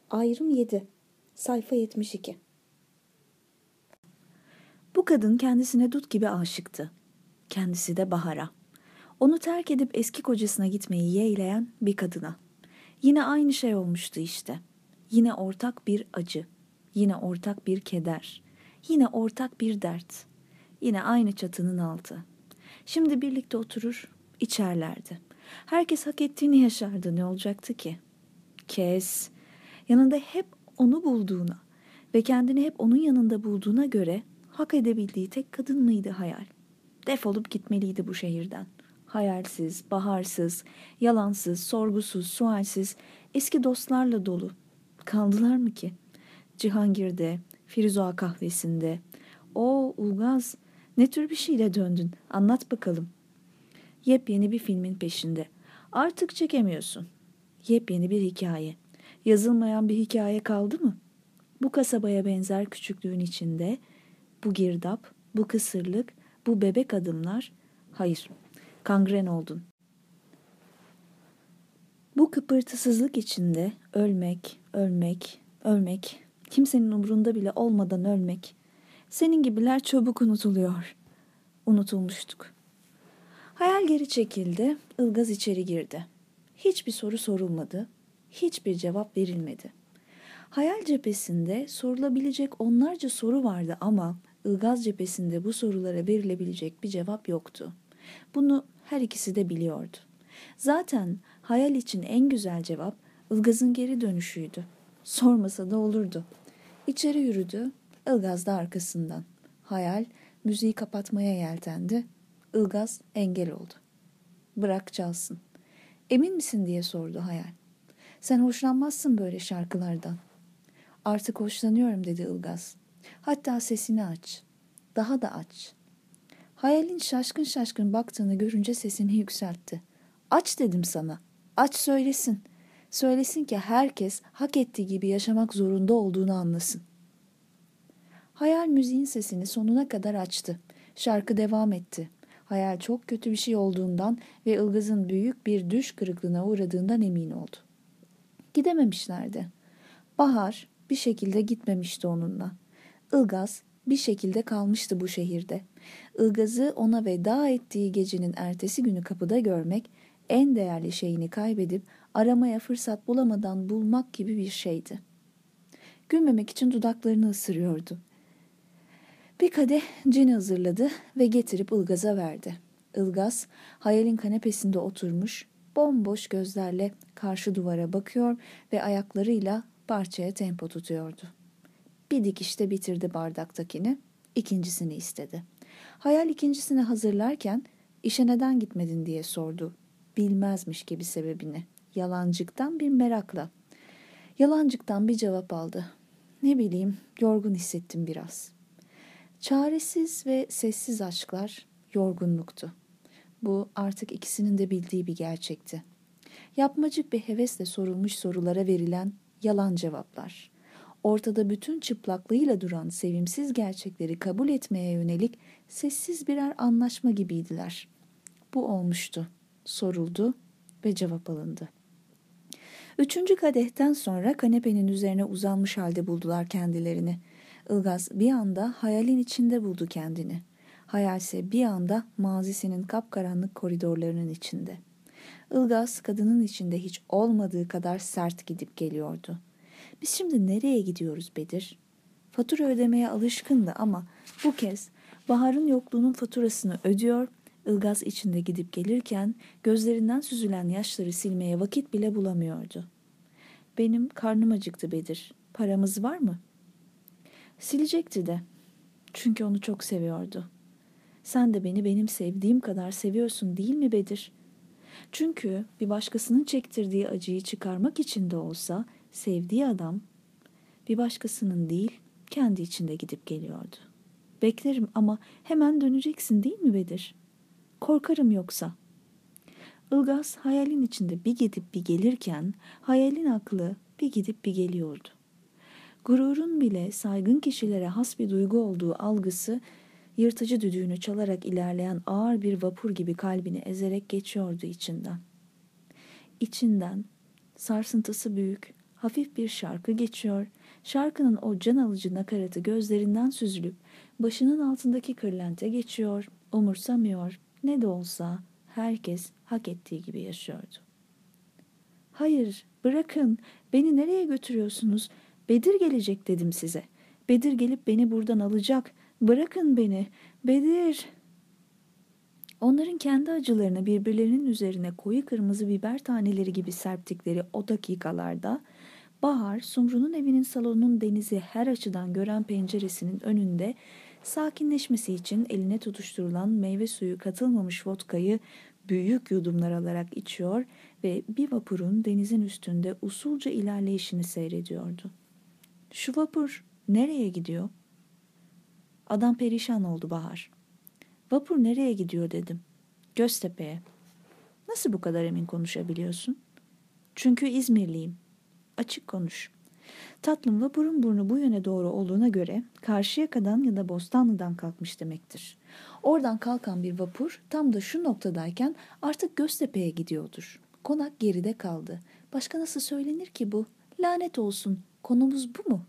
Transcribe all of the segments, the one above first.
Ayrım 7. Sayfa 72. Bu kadın kendisine dut gibi aşıktı. Kendisi de Bahar'a. Onu terk edip eski kocasına gitmeyi yeğleyen bir kadına. Yine aynı şey olmuştu işte. Yine ortak bir acı. Yine ortak bir keder. Yine ortak bir dert. Yine aynı çatının altı. Şimdi birlikte oturur, içerlerdi. Herkes hak ettiğini yaşardı, ne olacaktı ki? Kes. Yanında hep onu bulduğuna ve kendini hep onun yanında bulduğuna göre hak edebildiği tek kadın mıydı Hayal? Defolup gitmeliydi bu şehirden. Hayalsiz, baharsız, yalansız, sorgusuz, sualsiz, eski dostlarla dolu. Kaldılar mı ki? Cihangir'de, Firuza kahvesinde. O Ulgaz, ne tür bir şeyle döndün? Anlat bakalım. Yepyeni bir filmin peşinde. Artık çekemiyorsun. Yepyeni bir hikaye. Yazılmayan bir hikaye kaldı mı? Bu kasabaya benzer küçüklüğün içinde, bu girdap, bu kısırlık, bu bebek adımlar, hayır, kangren oldun. Bu kıpırtısızlık içinde ölmek, ölmek, ölmek, kimsenin umrunda bile olmadan ölmek, senin gibiler çabuk unutuluyor. Unutulmuştuk. Hayal geri çekildi, Ilgaz içeri girdi. Hiçbir soru sorulmadı, hiçbir cevap verilmedi. Hayal cephesinde sorulabilecek onlarca soru vardı ama Ilgaz cephesinde bu sorulara verilebilecek bir cevap yoktu. Bunu her ikisi de biliyordu. Zaten hayal için en güzel cevap Ilgaz'ın geri dönüşüydü. Sormasa da olurdu. İçeri yürüdü, Ilgaz da arkasından. Hayal müziği kapatmaya yeltendi. Ilgaz engel oldu. Bırak çalsın. Emin misin diye sordu Hayal. Sen hoşlanmazsın böyle şarkılardan. Artık hoşlanıyorum dedi Ilgaz. Hatta sesini aç. Daha da aç. Hayalin şaşkın şaşkın baktığını görünce sesini yükseltti. Aç dedim sana. Aç söylesin. Söylesin ki herkes hak ettiği gibi yaşamak zorunda olduğunu anlasın. Hayal müziğin sesini sonuna kadar açtı. Şarkı devam etti. Hayal çok kötü bir şey olduğundan ve Ilgaz'ın büyük bir düş kırıklığına uğradığından emin oldu. Gidememişlerdi. Bahar bir şekilde gitmemişti onunla. Ilgaz bir şekilde kalmıştı bu şehirde. Ilgaz'ı ona veda ettiği gecenin ertesi günü kapıda görmek, en değerli şeyini kaybedip aramaya fırsat bulamadan bulmak gibi bir şeydi. Gülmemek için dudaklarını ısırıyordu. Bir kadeh cin hazırladı ve getirip Ilgaz'a verdi. Ilgaz, Hayal'in kanepesinde oturmuş, bomboş gözlerle karşı duvara bakıyor ve ayaklarıyla parçaya tempo tutuyordu. Bir dikişte bitirdi bardaktakini, ikincisini istedi. Hayal ikincisini hazırlarken, işe neden gitmedin diye sordu. Bilmezmiş gibi sebebini, yalancıktan bir merakla. Yalancıktan bir cevap aldı. Ne bileyim, yorgun hissettim biraz. Çaresiz ve sessiz aşklar yorgunluktu. Bu artık ikisinin de bildiği bir gerçekti. Yapmacık bir hevesle sorulmuş sorulara verilen yalan cevaplar. Ortada bütün çıplaklığıyla duran sevimsiz gerçekleri kabul etmeye yönelik sessiz birer anlaşma gibiydiler. Bu olmuştu. Soruldu ve cevap alındı. Üçüncü kadehten sonra kanepenin üzerine uzanmış halde buldular kendilerini. Ilgaz bir anda hayalin içinde buldu kendini. Hayalse bir anda mazisinin kapkaranlık koridorlarının içinde. Ilgaz kadının içinde hiç olmadığı kadar sert gidip geliyordu. Biz şimdi nereye gidiyoruz Bedir? Fatura ödemeye alışkındı ama bu kez Bahar'ın yokluğunun faturasını ödüyor, Ilgaz içinde gidip gelirken gözlerinden süzülen yaşları silmeye vakit bile bulamıyordu. Benim karnım acıktı Bedir. Paramız var mı? Silecekti de. Çünkü onu çok seviyordu. Sen de beni benim sevdiğim kadar seviyorsun değil mi Bedir? Çünkü bir başkasının çektirdiği acıyı çıkarmak için de olsa sevdiği adam bir başkasının değil kendi içinde gidip geliyordu. Beklerim ama hemen döneceksin değil mi Bedir? Korkarım yoksa. Ilgaz hayalin içinde bir gidip bir gelirken hayalin aklı bir gidip bir geliyordu. Gururun bile saygın kişilere has bir duygu olduğu algısı yırtıcı düdüğünü çalarak ilerleyen ağır bir vapur gibi kalbini ezerek geçiyordu içinden. İçinden sarsıntısı büyük Hafif bir şarkı geçiyor. Şarkının o can alıcı nakaratı gözlerinden süzülüp başının altındaki kırlente geçiyor. Umursamıyor. Ne de olsa herkes hak ettiği gibi yaşıyordu. Hayır, bırakın. Beni nereye götürüyorsunuz? Bedir gelecek dedim size. Bedir gelip beni buradan alacak. Bırakın beni. Bedir. Onların kendi acılarını birbirlerinin üzerine koyu kırmızı biber taneleri gibi serptikleri o dakikalarda Bahar, Sumru'nun evinin salonunun denizi her açıdan gören penceresinin önünde sakinleşmesi için eline tutuşturulan meyve suyu katılmamış vodkayı büyük yudumlar alarak içiyor ve bir vapurun denizin üstünde usulca ilerleyişini seyrediyordu. Şu vapur nereye gidiyor? Adam perişan oldu Bahar. Vapur nereye gidiyor dedim. Göztepe'ye. Nasıl bu kadar emin konuşabiliyorsun? Çünkü İzmirliyim. Açık konuş. Tatlım, vapurun burnu bu yöne doğru olduğuna göre Karşıyaka'dan ya da Bostanlı'dan kalkmış demektir. Oradan kalkan bir vapur tam da şu noktadayken artık Göztepe'ye gidiyordur. Konak geride kaldı. Başka nasıl söylenir ki bu? Lanet olsun. Konumuz bu mu?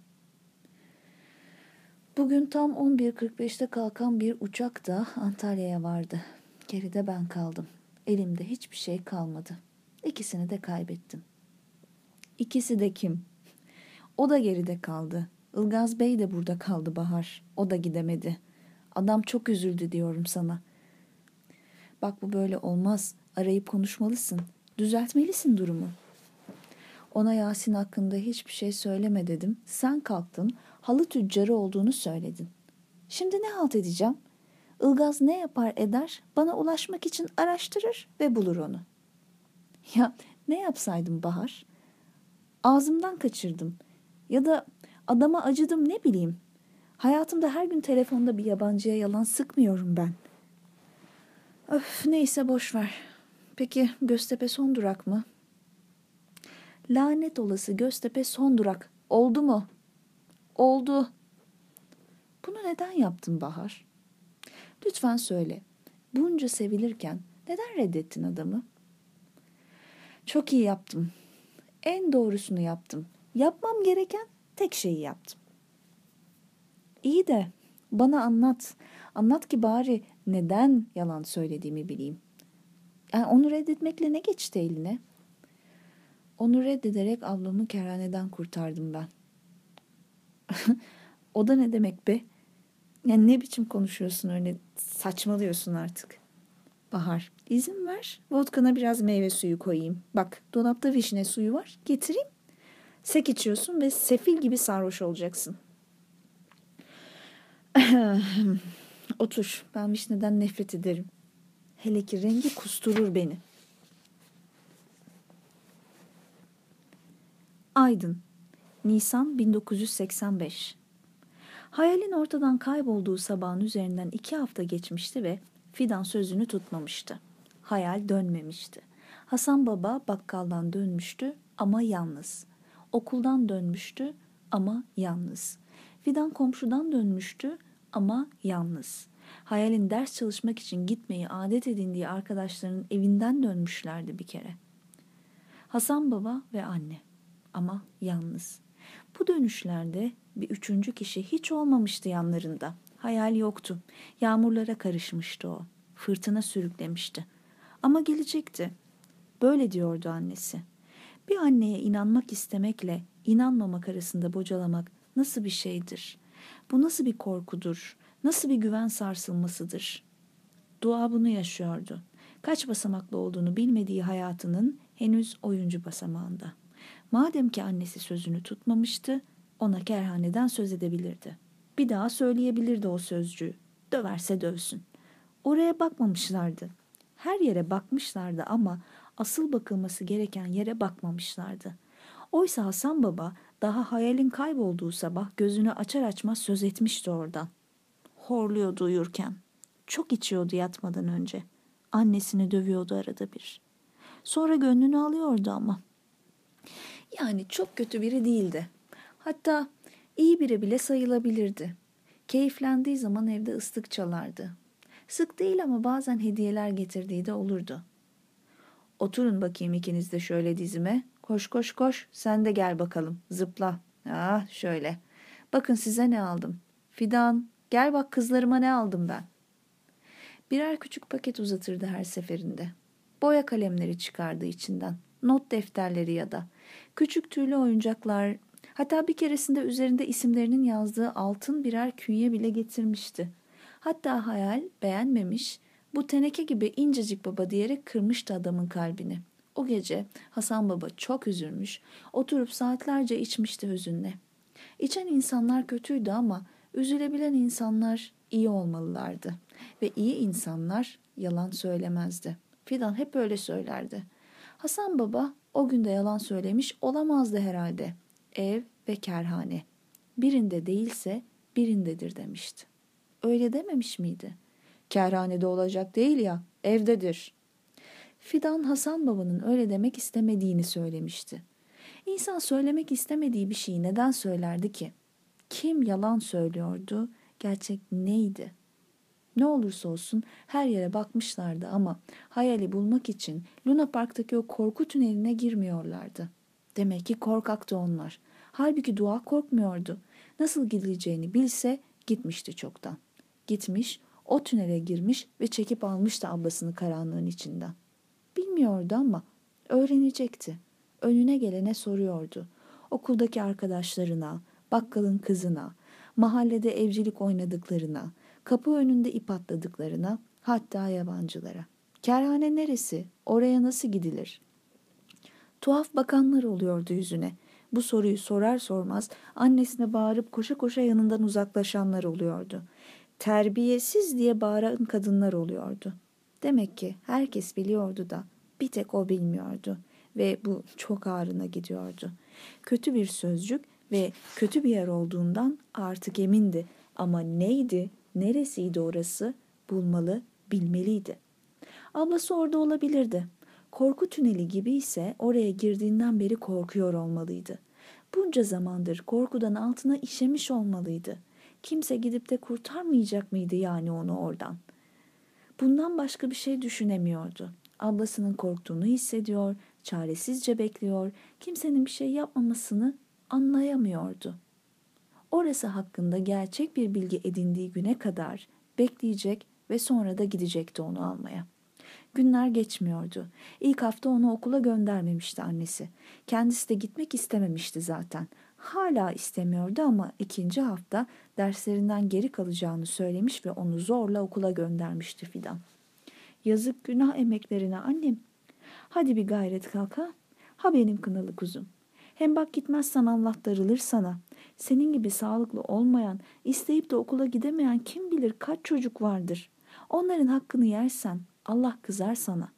Bugün tam 11.45'te kalkan bir uçak da Antalya'ya vardı. Geride ben kaldım. Elimde hiçbir şey kalmadı. İkisini de kaybettim. İkisi de kim? O da geride kaldı. Ilgaz Bey de burada kaldı Bahar. O da gidemedi. Adam çok üzüldü diyorum sana. Bak, bu böyle olmaz. Arayıp konuşmalısın. Düzeltmelisin durumu. Ona Yasin hakkında hiçbir şey söyleme dedim. Sen kalktın, halı tüccarı olduğunu söyledin. Şimdi ne halt edeceğim? Ilgaz ne yapar eder, bana ulaşmak için araştırır ve bulur onu. Ya ne yapsaydım Bahar? Ağzımdan kaçırdım. Ya da adama acıdım, ne bileyim. Hayatımda her gün telefonda bir yabancıya yalan sıkmıyorum ben. Öf, neyse boş ver. Peki Göztepe son durak mı? Lanet olası Göztepe son durak. Oldu mu? Oldu. Bunu neden yaptın Bahar? Lütfen söyle. Bunca sevilirken neden reddettin adamı? Çok iyi yaptım. En doğrusunu yaptım. Yapmam gereken tek şeyi yaptım. İyi de bana anlat. Anlat ki bari neden yalan söylediğimi bileyim. Yani onu reddetmekle ne geçti eline? Onu reddederek ablamı kerhaneden kurtardım ben. O da ne demek be? Yani ne biçim konuşuyorsun öyle, saçmalıyorsun artık. Bahar, izin ver, vodkana biraz meyve suyu koyayım. Bak, dolapta vişne suyu var, getireyim. Sek içiyorsun ve sefil gibi sarhoş olacaksın. Otur, ben vişneden nefret ederim. Hele ki rengi kusturur beni. Aydın, Nisan 1985. Hayalin ortadan kaybolduğu sabahın üzerinden 2 hafta geçmişti ve Fidan sözünü tutmamıştı. Hayal dönmemişti. Hasan Baba bakkaldan dönmüştü ama yalnız. Okuldan dönmüştü ama yalnız. Fidan komşudan dönmüştü ama yalnız. Hayalin ders çalışmak için gitmeyi adet edindiği arkadaşlarının evinden dönmüşlerdi bir kere. Hasan Baba ve anne ama yalnız. Bu dönüşlerde bir üçüncü kişi hiç olmamıştı yanlarında. Hayal yoktu. Yağmurlara karışmıştı o. Fırtına sürüklemişti. Ama gelecekti. Böyle diyordu annesi. Bir anneye inanmak istemekle inanmamak arasında bocalamak nasıl bir şeydir? Bu nasıl bir korkudur? Nasıl bir güven sarsılmasıdır? Dua bunu yaşıyordu. Kaç basamaklı olduğunu bilmediği hayatının henüz oyuncu basamağında. Madem ki annesi sözünü tutmamıştı, ona kerhaneden söz edebilirdi. Bir daha söyleyebilirdi o sözcüğü. Döverse dövsün. Oraya bakmamışlardı. Her yere bakmışlardı ama asıl bakılması gereken yere bakmamışlardı. Oysa Hasan Baba daha hayalin kaybolduğu sabah gözünü açar açmaz söz etmişti oradan. Horluyordu uyurken. Çok içiyordu yatmadan önce. Annesini dövüyordu arada bir. Sonra gönlünü alıyordu ama. Yani çok kötü biri değildi. Hatta iyi biri bile sayılabilirdi. Keyiflendiği zaman evde ıslık çalardı. Sık değil ama bazen hediyeler getirdiği de olurdu. Oturun bakayım ikiniz de şöyle dizime, Koş koş koş, sen de gel bakalım, zıpla. Ah şöyle. Bakın size ne aldım. Fidan, gel bak kızlarıma ne aldım ben. Birer küçük paket uzatırdı her seferinde. Boya kalemleri çıkardı içinden. Not defterleri ya da küçük tüylü oyuncaklar, hatta bir keresinde üzerinde isimlerinin yazdığı altın birer künye bile getirmişti. Hatta hayal beğenmemiş, bu teneke gibi incecik baba diyerek kırmıştı adamın kalbini. O gece Hasan Baba çok üzülmüş, oturup saatlerce içmişti hüzünle. İçen insanlar kötüydü ama üzülebilen insanlar iyi olmalılardı. Ve iyi insanlar yalan söylemezdi. Fidan hep öyle söylerdi. Hasan Baba o gün de yalan söylemiş olamazdı herhalde. Ev ve kerhane. Birinde değilse birindedir demişti. Öyle dememiş miydi? Kerhanede olacak değil ya, evdedir. Fidan Hasan Baba'nın öyle demek istemediğini söylemişti. İnsan söylemek istemediği bir şeyi neden söylerdi ki? Kim yalan söylüyordu? Gerçek neydi? Ne olursa olsun her yere bakmışlardı ama hayali bulmak için Luna Park'taki o korku tüneline girmiyorlardı. Demek ki korkaktı onlar. Halbuki Dua korkmuyordu. Nasıl gidileceğini bilse gitmişti çoktan. Gitmiş, o tünele girmiş ve çekip almıştı ablasını karanlığın içinden. Bilmiyordu ama öğrenecekti. Önüne gelene soruyordu. Okuldaki arkadaşlarına, bakkalın kızına, mahallede evcilik oynadıklarına, kapı önünde ip atladıklarına, hatta yabancılara. Kerhane neresi? Oraya nasıl gidilir? Tuhaf bakanlar oluyordu yüzüne. Bu soruyu sorar sormaz annesine bağırıp koşa koşa yanından uzaklaşanlar oluyordu. Terbiyesiz diye bağıran kadınlar oluyordu. Demek ki herkes biliyordu da bir tek o bilmiyordu ve bu çok ağrına gidiyordu. Kötü bir sözcük ve kötü bir yer olduğundan artık emindi ama neydi, neresiydi orası bulmalı, bilmeliydi. Ablası orada olabilirdi. Korku tüneli gibi ise oraya girdiğinden beri korkuyor olmalıydı. Bunca zamandır korkudan altına işemiş olmalıydı. Kimse gidip de kurtarmayacak mıydı yani onu oradan? Bundan başka bir şey düşünemiyordu. Ablasının korktuğunu hissediyor, çaresizce bekliyor, kimsenin bir şey yapmamasını anlayamıyordu. Orası hakkında gerçek bir bilgi edindiği güne kadar bekleyecek ve sonra da gidecekti onu almaya. Günler geçmiyordu. İlk hafta onu okula göndermemişti annesi. Kendisi de gitmek istememişti zaten. Hala istemiyordu ama ikinci hafta derslerinden geri kalacağını söylemiş ve onu zorla okula göndermişti Fidan. Yazık günah emeklerine annem. Hadi bir gayret kalk ha. Ha benim kınalı kuzum. Hem bak gitmezsen Allah darılır sana. Senin gibi sağlıklı olmayan, isteyip de okula gidemeyen kim bilir kaç çocuk vardır. Onların hakkını yersen Allah kızar sana.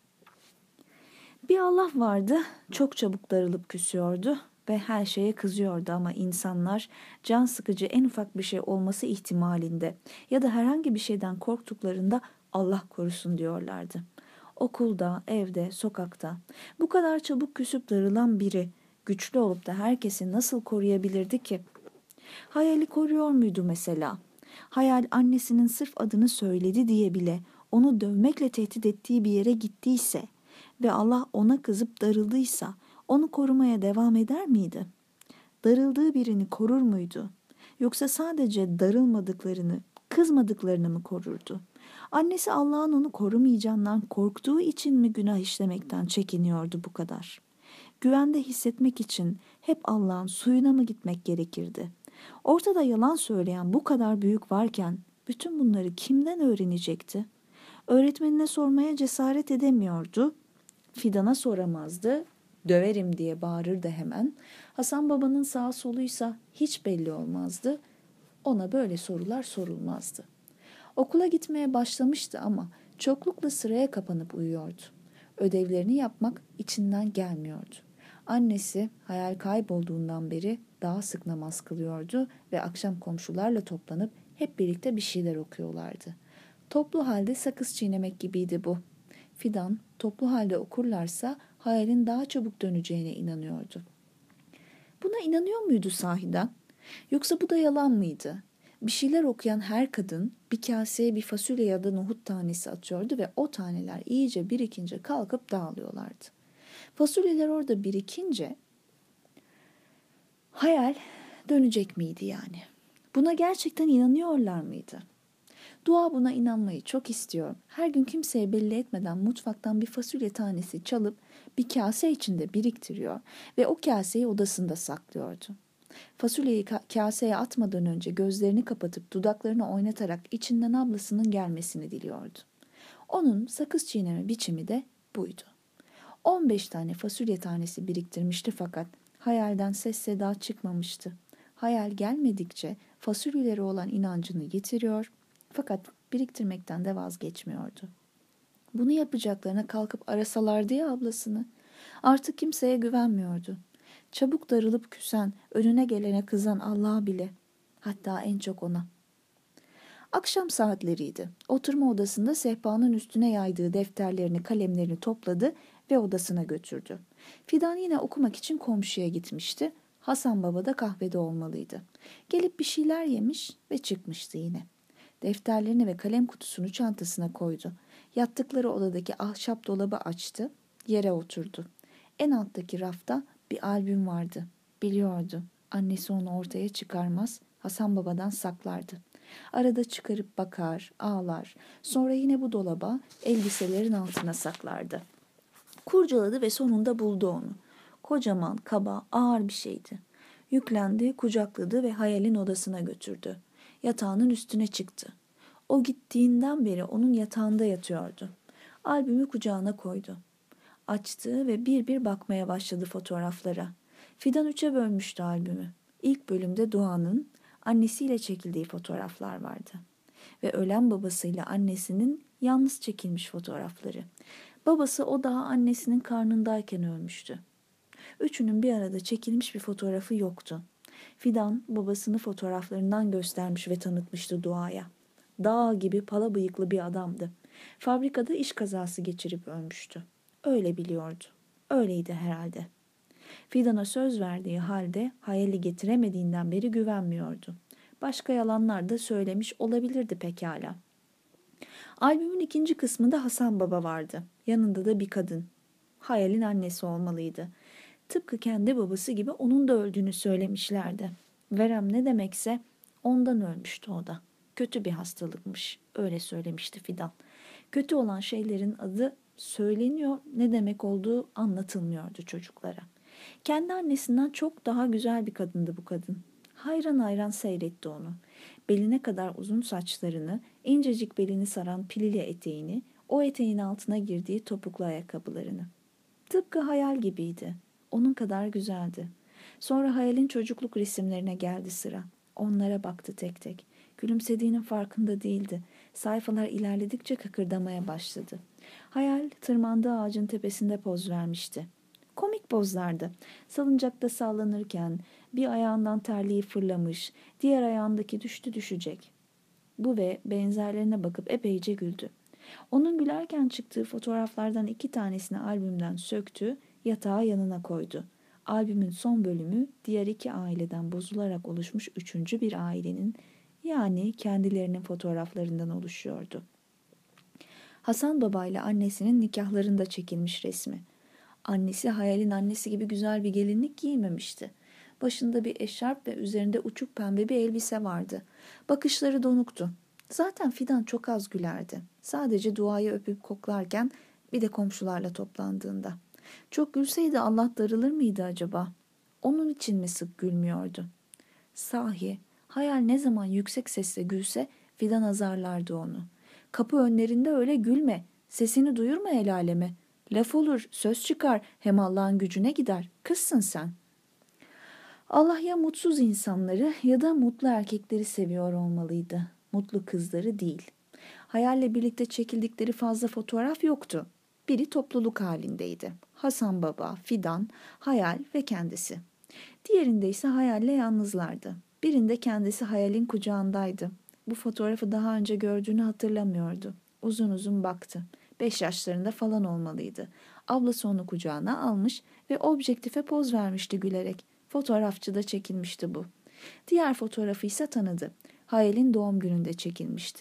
Bir Allah vardı, çok çabuk darılıp küsüyordu ve her şeye kızıyordu ama insanlar can sıkıcı en ufak bir şey olması ihtimalinde ya da herhangi bir şeyden korktuklarında Allah korusun diyorlardı. Okulda, evde, sokakta bu kadar çabuk küsüp darılan biri güçlü olup da herkesi nasıl koruyabilirdi ki? Hayali koruyor muydu mesela? Hayal annesinin sırf adını söyledi diye bile onu dövmekle tehdit ettiği bir yere gittiyse ve Allah ona kızıp darıldıysa onu korumaya devam eder miydi? Darıldığı birini korur muydu? Yoksa sadece darılmadıklarını, kızmadıklarını mı korurdu? Annesi Allah'ın onu korumayacağından korktuğu için mi günah işlemekten çekiniyordu bu kadar? Güvende hissetmek için hep Allah'ın suyuna mı gitmek gerekirdi? Ortada yalan söyleyen bu kadar büyük varken bütün bunları kimden öğrenecekti? Öğretmenine sormaya cesaret edemiyordu. Fidan'a soramazdı. Döverim diye bağırırdı hemen. Hasan babanın sağ soluysa hiç belli olmazdı. Ona böyle sorular sorulmazdı. Okula gitmeye başlamıştı ama çoklukla sıraya kapanıp uyuyordu. Ödevlerini yapmak içinden gelmiyordu. Annesi hayal kaybolduğundan beri daha sık namaz kılıyordu ve akşam komşularla toplanıp hep birlikte bir şeyler okuyorlardı. Toplu halde sakız çiğnemek gibiydi bu. Fidan toplu halde okurlarsa hayalin daha çabuk döneceğine inanıyordu. Buna inanıyor muydu sahiden? Yoksa bu da yalan mıydı? Bir şeyler okuyan her kadın bir kaseye bir fasulye ya da nohut tanesi atıyordu ve o taneler iyice birikince kalkıp dağılıyorlardı. Fasulyeler orada birikince hayal dönecek miydi yani? Buna gerçekten inanıyorlar mıydı? Dua buna inanmayı çok istiyor. Her gün kimseye belli etmeden mutfaktan bir fasulye tanesi çalıp bir kase içinde biriktiriyor ve o kaseyi odasında saklıyordu. Fasulyeyi kaseye atmadan önce gözlerini kapatıp dudaklarını oynatarak içinden ablasının gelmesini diliyordu. Onun sakız çiğneme biçimi de buydu. 15 tane fasulye tanesi biriktirmişti fakat hayalden ses seda çıkmamıştı. Hayal gelmedikçe fasulyelere olan inancını yitiriyor fakat biriktirmekten de vazgeçmiyordu. Bunu yapacaklarına kalkıp arasalardı ya ablasını. Artık kimseye güvenmiyordu. Çabuk darılıp küsen, önüne gelene kızan Allah'a bile. Hatta en çok ona. Akşam saatleriydi. Oturma odasında sehpanın üstüne yaydığı defterlerini, kalemlerini topladı ve odasına götürdü. Fidan yine okumak için komşuya gitmişti. Hasan Baba da kahvede olmalıydı. Gelip bir şeyler yemiş ve çıkmıştı yine. Defterlerini ve kalem kutusunu çantasına koydu. Yattıkları odadaki ahşap dolabı açtı. Yere oturdu. En alttaki rafta bir albüm vardı. Biliyordu. Annesi onu ortaya çıkarmaz, Hasan Baba'dan saklardı. Arada çıkarıp bakar, ağlar. Sonra yine bu dolaba, elbiselerin altına saklardı. Kurcaladı ve sonunda buldu onu. Kocaman, kaba, ağır bir şeydi. Yüklendi, kucakladı ve hayalin odasına götürdü. Yatağının üstüne çıktı. O gittiğinden beri onun yatağında yatıyordu. Albümü kucağına koydu. Açtı ve bir bir bakmaya başladı fotoğraflara. Fidan 3'e bölmüştü albümü. İlk bölümde Doğan'ın annesiyle çekildiği fotoğraflar vardı. Ve ölen babasıyla annesinin yalnız çekilmiş fotoğrafları. Babası o daha annesinin karnındayken ölmüştü. Üçünün bir arada çekilmiş bir fotoğrafı yoktu. Fidan babasını fotoğraflarından göstermiş ve tanıtmıştı Doğa'ya. Dağ gibi pala bıyıklı bir adamdı. Fabrikada iş kazası geçirip ölmüştü. Öyle biliyordu. Öyleydi herhalde. Fidan'a söz verdiği halde hayali getiremediğinden beri güvenmiyordu. Başka yalanlar da söylemiş olabilirdi pekala. Albümün ikinci kısmında Hasan Baba vardı. Yanında da bir kadın. Hayal'in annesi olmalıydı. Tıpkı kendi babası gibi onun da öldüğünü söylemişlerdi. Verem ne demekse ondan ölmüştü o da. Kötü bir hastalıkmış. Öyle söylemişti Fidan. Kötü olan şeylerin adı söyleniyor, ne demek olduğu anlatılmıyordu çocuklara. Kendi annesinden çok daha güzel bir kadındı bu kadın. Hayran hayran seyretti onu. Beline kadar uzun saçlarını, incecik belini saran pilili eteğini, o eteğin altına girdiği topuklu ayakkabılarını. Tıpkı hayal gibiydi. Onun kadar güzeldi. Sonra hayalin çocukluk resimlerine geldi sıra. Onlara baktı tek tek. Gülümsediğinin farkında değildi. Sayfalar ilerledikçe kıkırdamaya başladı. Hayal tırmandığı ağacın tepesinde poz vermişti. Komik pozlardı. Salıncakta sallanırken bir ayağından terliği fırlamış, diğer ayağındaki düştü düşecek. Bu ve benzerlerine bakıp epeyce güldü. Onun gülerken çıktığı fotoğraflardan 2 tanesini albümden söktü, yatağa yanına koydu. Albümün son bölümü diğer 2 aileden bozularak oluşmuş 3. bir ailenin, yani kendilerinin fotoğraflarından oluşuyordu. Hasan Baba ile annesinin nikahlarında çekilmiş resmi. Annesi hayalin annesi gibi güzel bir gelinlik giymemişti. Başında bir eşarp ve üzerinde uçuk pembe bir elbise vardı. Bakışları donuktu. Zaten Fidan çok az gülerdi. Sadece duayı öpüp koklarken, bir de komşularla toplandığında. Çok gülseydi Allah darılır mıydı acaba? Onun için mi sık gülmüyordu? Sahi, hayal ne zaman yüksek sesle gülse Fidan azarlardı onu. Kapı önlerinde öyle gülme, sesini duyurma el aleme. Laf olur, söz çıkar, hem Allah'ın gücüne gider. Kızsın sen. Allah ya mutsuz insanları ya da mutlu erkekleri seviyor olmalıydı. Mutlu kızları değil. Hayalle birlikte çekildikleri fazla fotoğraf yoktu. Biri topluluk halindeydi. Hasan Baba, Fidan, Hayal ve kendisi. Diğerinde ise Hayal'le yalnızlardı. Birinde kendisi Hayal'in kucağındaydı. Bu fotoğrafı daha önce gördüğünü hatırlamıyordu. Uzun uzun baktı. 5 yaşlarında falan olmalıydı. Ablası onu kucağına almış ve objektife poz vermişti gülerek. Fotoğrafçıda çekilmişti bu. Diğer fotoğrafı ise tanıdı. Hayal'in doğum gününde çekilmişti.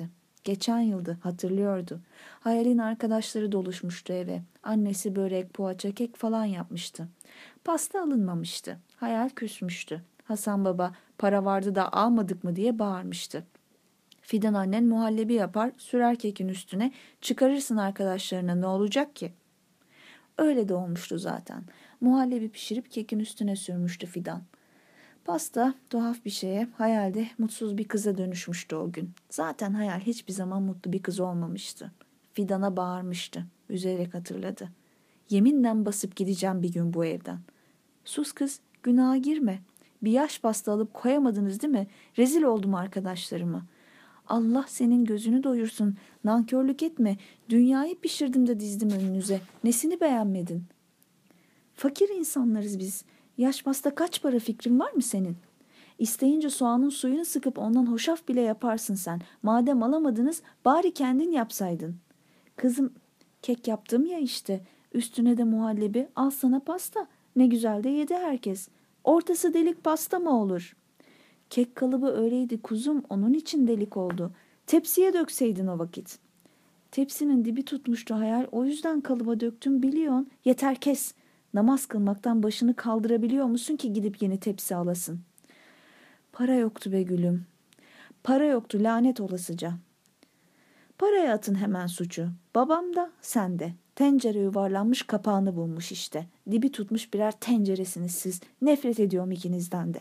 Geçen yıldı, hatırlıyordu. Hayal'in arkadaşları doluşmuştu eve. Annesi börek, poğaça, kek falan yapmıştı. Pasta alınmamıştı. Hayal küsmüştü. Hasan baba para vardı da almadık mı diye bağırmıştı. Fidan annen muhallebi yapar, sürer kekin üstüne, çıkarırsın arkadaşlarına, ne olacak ki? Öyle de olmuştu zaten. Muhallebi pişirip kekin üstüne sürmüştü Fidan. Pasta tuhaf bir şeye, hayalde mutsuz bir kıza dönüşmüştü o gün. Zaten hayal hiçbir zaman mutlu bir kız olmamıştı. Fidan'a bağırmıştı. Üzerek hatırladı. Yeminle basıp gideceğim bir gün bu evden. Sus kız, günaha girme. Bir yaş pasta alıp koyamadınız değil mi? Rezil oldum arkadaşlarıma. Allah senin gözünü doyursun. Nankörlük etme. Dünyayı pişirdim de dizdim önünüze. Nesini beğenmedin? Fakir insanlarız biz. Yaş pasta kaç para, fikrin var mı senin? İsteyince soğanın suyunu sıkıp ondan hoşaf bile yaparsın sen. Madem alamadınız bari kendin yapsaydın. Kızım, kek yaptım ya işte. Üstüne de muhallebi, al sana pasta. Ne güzel de yedi herkes. Ortası delik pasta mı olur? Kek kalıbı öyleydi kuzum, onun için delik oldu. Tepsiye dökseydin o vakit. Tepsinin dibi tutmuştu hayal, o yüzden kalıba döktüm biliyorsun. Yeter kes. Namaz kılmaktan başını kaldırabiliyor musun ki gidip yeni tepsi alasın? Para yoktu be gülüm. Para yoktu, lanet olasıca. Paraya atın hemen suçu. Babam da sen de. Tencere yuvarlanmış kapağını bulmuş işte. Dibi tutmuş birer tenceresiniz siz. Nefret ediyorum ikinizden de.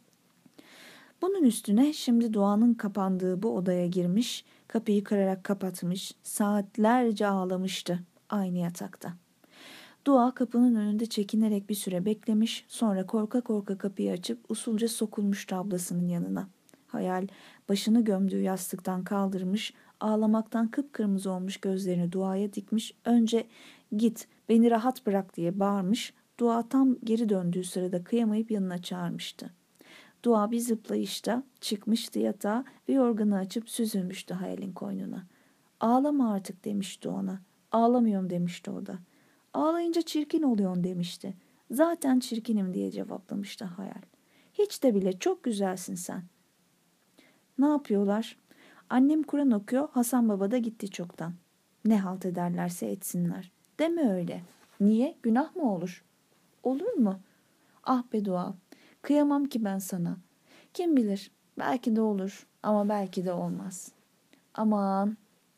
Bunun üstüne şimdi Doğan'ın kapandığı bu odaya girmiş, kapıyı kırarak kapatmış, saatlerce ağlamıştı aynı yatakta. Doğa kapının önünde çekinerek bir süre beklemiş, sonra korka korka kapıyı açıp usulca sokulmuştu ablasının yanına. Hayal başını gömdüğü yastıktan kaldırmış, ağlamaktan kıpkırmızı olmuş gözlerini Doğa'ya dikmiş, önce git beni rahat bırak diye bağırmış, Doğa tam geri döndüğü sırada kıyamayıp yanına çağırmıştı. Doğa bir zıplayışta çıkmıştı yatağa ve yorganı açıp süzülmüştü hayalin koynuna. Ağlama artık demişti ona. Ağlamıyorum demişti o da. Ağlayınca çirkin oluyorsun demişti. Zaten çirkinim diye cevaplamıştı hayal. Hiç de bile, çok güzelsin sen. Ne yapıyorlar? Annem Kur'an okuyor, Hasan baba da gitti çoktan. Ne halt ederlerse etsinler. Deme öyle. Niye? Günah mı olur? Olur mu? Ah be Doğa. Kıyamam ki ben sana. Kim bilir, belki de olur ama belki de olmaz. Aman,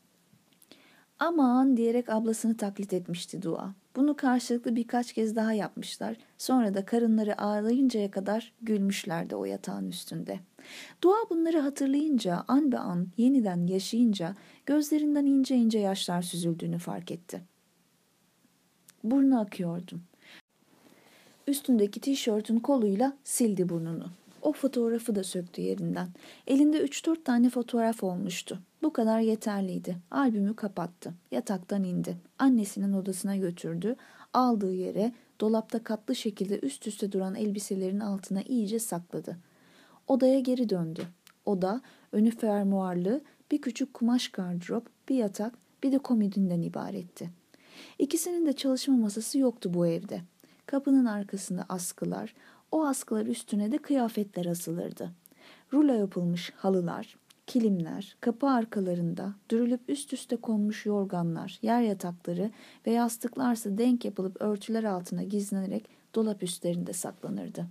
aman diyerek ablasını taklit etmişti Dua. Bunu karşılıklı birkaç kez daha yapmışlar. Sonra da karınları ağlayıncaya kadar gülmüşlerdi o yatağın üstünde. Dua bunları hatırlayınca, an be an yeniden yaşayınca gözlerinden ince ince yaşlar süzüldüğünü fark etti. Burnu akıyordu. Üstündeki tişörtün koluyla sildi burnunu. O fotoğrafı da söktü yerinden. Elinde 3-4 tane fotoğraf olmuştu. Bu kadar yeterliydi. Albümü kapattı. Yataktan indi. Annesinin odasına götürdü. Aldığı yere dolapta katlı şekilde üst üste duran elbiselerin altına iyice sakladı. Odaya geri döndü. Oda önü fermuarlı, bir küçük kumaş gardırop, bir yatak, bir de komodinden ibaretti. İkisinin de çalışma masası yoktu bu evde. Kapının arkasında askılar, o askılar üstüne de kıyafetler asılırdı. Rulo yapılmış halılar, kilimler, kapı arkalarında dürülüp üst üste konmuş yorganlar, yer yatakları ve yastıklarsa denk yapılıp örtüler altına gizlenerek dolap üstlerinde saklanırdı.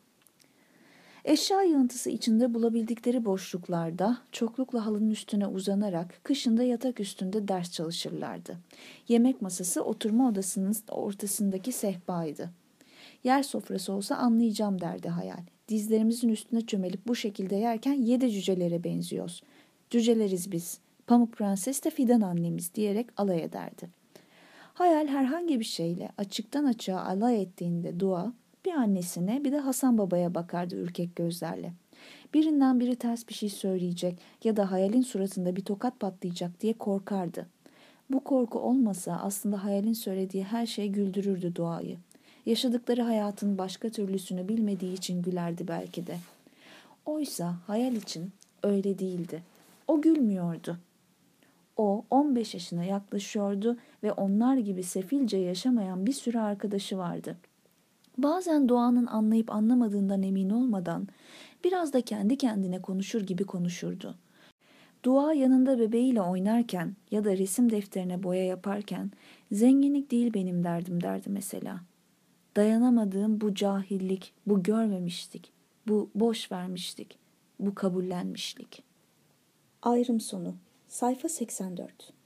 Eşya yığıntısı içinde bulabildikleri boşluklarda çoklukla halının üstüne uzanarak kışında yatak üstünde ders çalışırlardı. Yemek masası oturma odasının ortasındaki sehpaydı. Yer sofrası olsa anlayacağım derdi hayal. Dizlerimizin üstüne çömelip bu şekilde yerken 7 cücelere benziyoruz. Cüceleriz biz. Pamuk Prenses de Fidan annemiz diyerek alay ederdi. Hayal herhangi bir şeyle açıktan açığa alay ettiğinde Dua bir annesine bir de Hasan babaya bakardı ürkek gözlerle. Birinden biri ters bir şey söyleyecek ya da hayalin suratında bir tokat patlayacak diye korkardı. Bu korku olmasa aslında hayalin söylediği her şey güldürürdü Dua'yı. Yaşadıkları hayatın başka türlüsünü bilmediği için gülerdi belki de. Oysa hayal için öyle değildi. O gülmüyordu. O 15 yaşına yaklaşıyordu ve onlar gibi sefilce yaşamayan bir sürü arkadaşı vardı. Bazen Doğan'ın anlayıp anlamadığından emin olmadan biraz da kendi kendine konuşur gibi konuşurdu. Dua yanında bebeğiyle oynarken ya da resim defterine boya yaparken zenginlik değil benim derdim derdi mesela. Dayanamadığım bu cahillik, bu görmemişlik, bu boş vermişlik, bu kabullenmişlik. Ayrım sonu. Sayfa 84.